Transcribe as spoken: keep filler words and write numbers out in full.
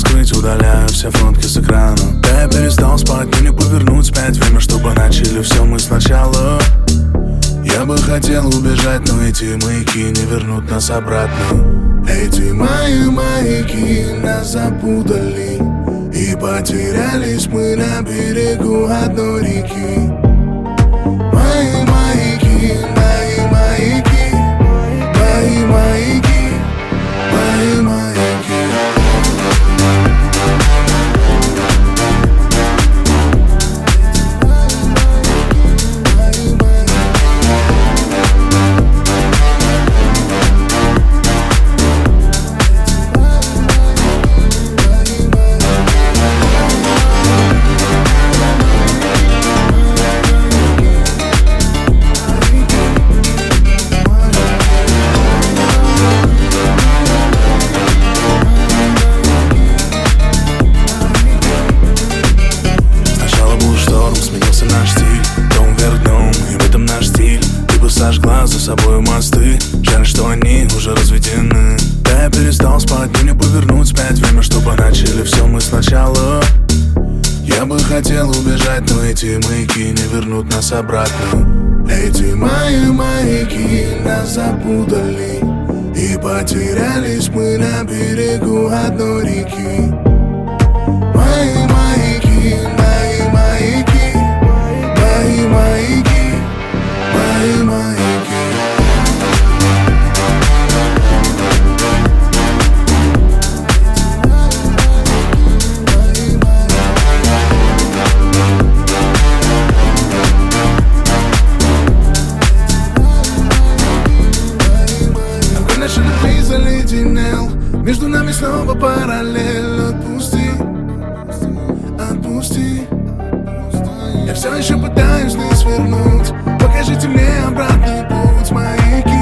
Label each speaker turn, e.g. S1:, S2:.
S1: скрыть, удаляю все фотки с экрана. Да я перестал спать, но не повернуть вспять. Время, чтобы начали все мы сначала. Я бы хотел убежать, но эти маяки не вернут нас обратно. Эти мои маяки нас запутали, и потерялись мы на берегу одной реки. Мои маяки, мои маяки, мои маяки, мои маяки. Сожгла за собой мосты, жаль, что они уже разведены. Да я перестал спать, но не повернуть вспять. Время, чтобы начали все мы сначала. Я бы хотел убежать, но эти маяки не вернут нас обратно. Эти мои маяки нас запутали, и потерялись мы на берегу одной реки. Мои маяки, мои маяки, мои маяки, мои маяки. Огонь нашей любви заледенел, между нами снова параллель. Отпусти, отпусти. Я все еще пытаюсь не свернуть. Покажите мне обратный путь, маяки.